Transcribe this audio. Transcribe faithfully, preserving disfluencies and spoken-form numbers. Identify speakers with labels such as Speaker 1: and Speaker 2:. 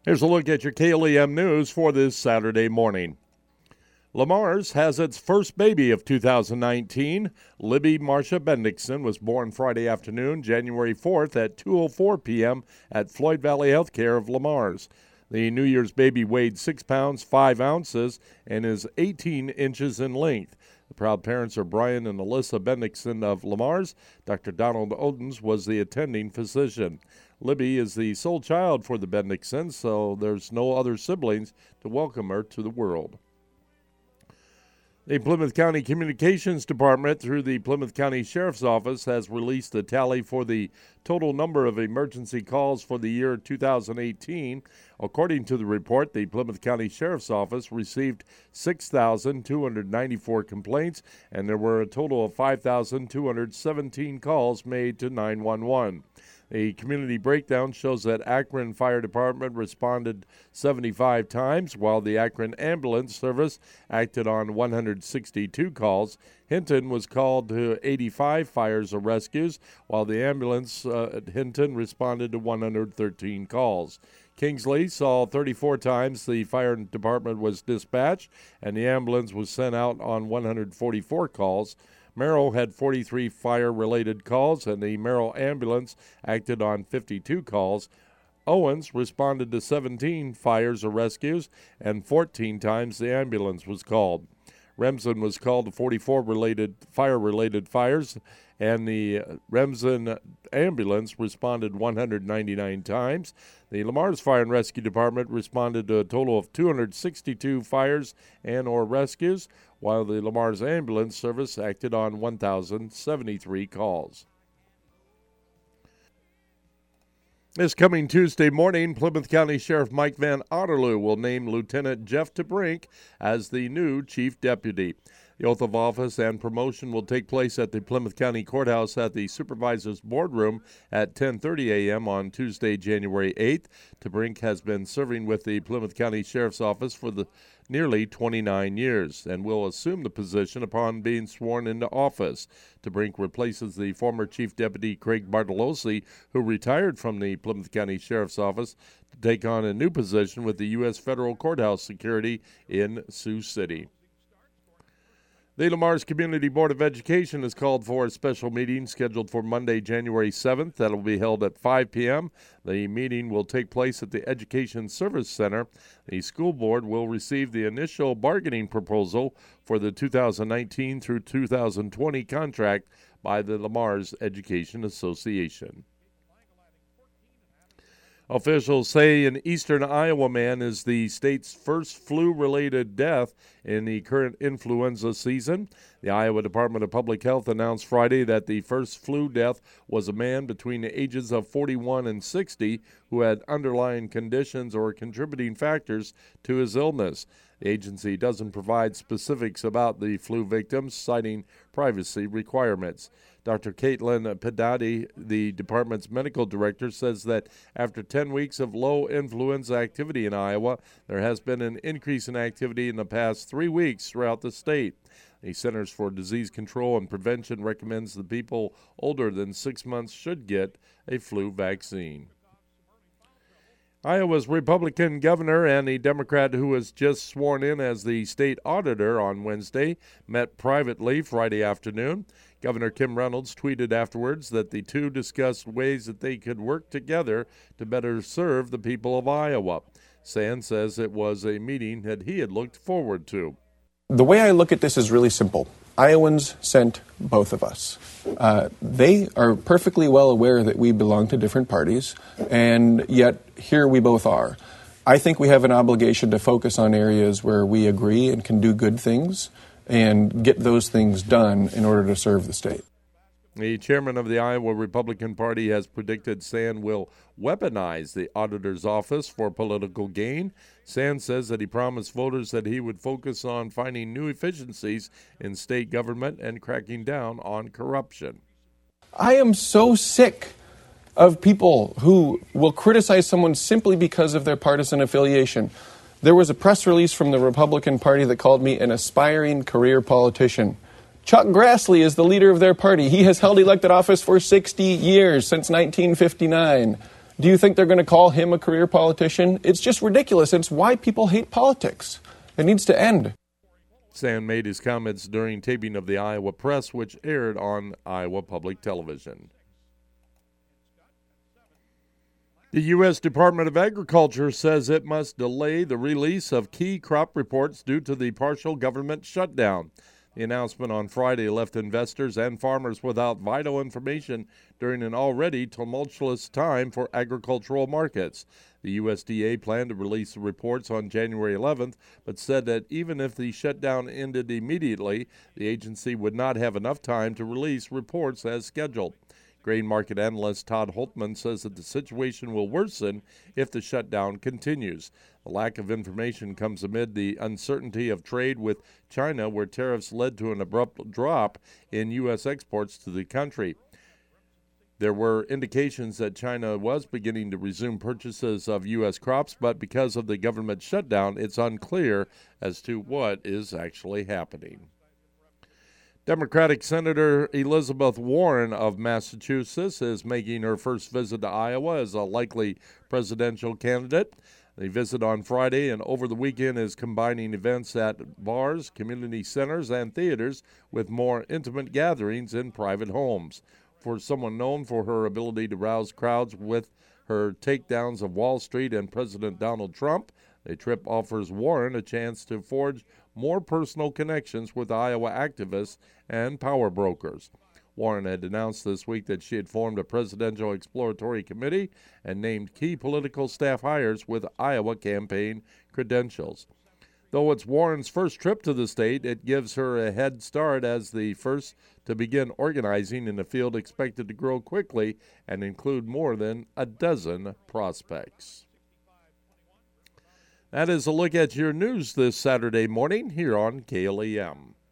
Speaker 1: Here's a look at your K L E M News for this Saturday morning. Lamar's has its first baby of two thousand nineteen. Libby Marcia Bendixson was born Friday afternoon, January fourth at two oh four p.m. at Floyd Valley Healthcare of Lamar's. The New Year's baby weighed six pounds, five ounces and is eighteen inches in length. The proud parents are Brian and Alyssa Bendixson of Lamar's. Doctor Donald Odens was the attending physician. Libby is the sole child for the Bendixsons, so there's no other siblings to welcome her to the world. The Plymouth County Communications Department, through the Plymouth County Sheriff's Office, has released a tally for the total number of emergency calls for the year two thousand eighteen. According to the report, the Plymouth County Sheriff's Office received six thousand two hundred ninety-four complaints, and there were a total of five thousand two hundred seventeen calls made to nine one one. A community breakdown shows that Akron Fire Department responded seventy-five times, while the Akron Ambulance Service acted on one hundred sixty-two calls. Hinton was called to eighty-five fires or rescues, while the ambulance uh, at Hinton responded to one hundred thirteen calls. Kingsley saw thirty-four times the fire department was dispatched, and the ambulance was sent out on one hundred forty-four calls. Merrill had forty-three fire-related calls, and the Merrill ambulance acted on fifty-two calls. Owens responded to seventeen fires or rescues, and fourteen times the ambulance was called. Remsen was called to forty-four related fire-related fires, and the Remsen ambulance responded one hundred ninety-nine times. The Lamar's Fire and Rescue Department responded to a total of two hundred sixty-two fires and or rescues, while the Lamar's Ambulance Service acted on one thousand seventy-three calls. This coming Tuesday morning, Plymouth County Sheriff Mike Van Otterloo will name Lieutenant Jeff DeBrink as the new Chief Deputy. The oath of office and promotion will take place at the Plymouth County Courthouse at the Supervisor's Boardroom at ten thirty a.m. on Tuesday, January eighth. DeBrink has been serving with the Plymouth County Sheriff's Office for the nearly twenty-nine years and will assume the position upon being sworn into office. DeBrink replaces the former Chief Deputy Craig Bartolozzi, who retired from the Plymouth County Sheriff's Office to take on a new position with the U S Federal Courthouse Security in Sioux City. The Lamar's Community Board of Education has called for a special meeting scheduled for Monday, January seventh. That will be held at five p.m. The meeting will take place at the Education Service Center. The school board will receive the initial bargaining proposal for the two thousand nineteen through two thousand twenty contract by the Lamar's Education Association. Officials say an eastern Iowa man is the state's first flu-related death in the current influenza season. The Iowa Department of Public Health announced Friday that the first flu death was a man between the ages of forty-one and sixty who had underlying conditions or contributing factors to his illness. The agency doesn't provide specifics about the flu victims, citing privacy requirements. Doctor Caitlin Pedati, the department's medical director, says that after ten weeks of low influenza activity in Iowa, there has been an increase in activity in the past three weeks throughout the state. The Centers for Disease Control and Prevention recommends that people older than six months should get a flu vaccine. Iowa's Republican governor and the Democrat who was just sworn in as the state auditor on Wednesday met privately Friday afternoon. Governor Kim Reynolds tweeted afterwards that the two discussed ways that they could work together to better serve the people of Iowa. Sand says it was a meeting that he had looked forward to.
Speaker 2: The way I look at this is really simple. Iowans sent both of us. Uh, they are perfectly well aware that we belong to different parties, and yet here we both are. I think we have an obligation to focus on areas where we agree and can do good things and get those things done in order to serve the state.
Speaker 1: The chairman of the Iowa Republican Party has predicted Sand will weaponize the auditor's office for political gain. Sand says that he promised voters that he would focus on finding new efficiencies in state government and cracking down on corruption.
Speaker 2: I am so sick of people who will criticize someone simply because of their partisan affiliation. There was a press release from the Republican Party that called me an aspiring career politician. Chuck Grassley is the leader of their party. He has held elected office for sixty years, since nineteen fifty-nine. Do you think they're going to call him a career politician? It's just ridiculous. It's why people hate politics. It needs to end.
Speaker 1: Sand made his comments during taping of the Iowa Press, which aired on Iowa Public Television. The U S Department of Agriculture says it must delay the release of key crop reports due to the partial government shutdown. The announcement on Friday left investors and farmers without vital information during an already tumultuous time for agricultural markets. The U S D A planned to release the reports on January eleventh, but said that even if the shutdown ended immediately, the agency would not have enough time to release reports as scheduled. Grain market analyst Todd Holtman says that the situation will worsen if the shutdown continues. The lack of information comes amid the uncertainty of trade with China, where tariffs led to an abrupt drop in U S exports to the country. There were indications that China was beginning to resume purchases of U S crops, but because of the government shutdown, it's unclear as to what is actually happening. Democratic Senator Elizabeth Warren of Massachusetts is making her first visit to Iowa as a likely presidential candidate. The visit on Friday and over the weekend is combining events at bars, community centers, and theaters with more intimate gatherings in private homes. For someone known for her ability to rouse crowds with her takedowns of Wall Street and President Donald Trump, the trip offers Warren a chance to forge more personal connections with Iowa activists and power brokers. Warren had announced this week that she had formed a presidential exploratory committee and named key political staff hires with Iowa campaign credentials. Though it's Warren's first trip to the state, it gives her a head start as the first to begin organizing in a field expected to grow quickly and include more than a dozen prospects. That is a look at your news this Saturday morning here on K L E M.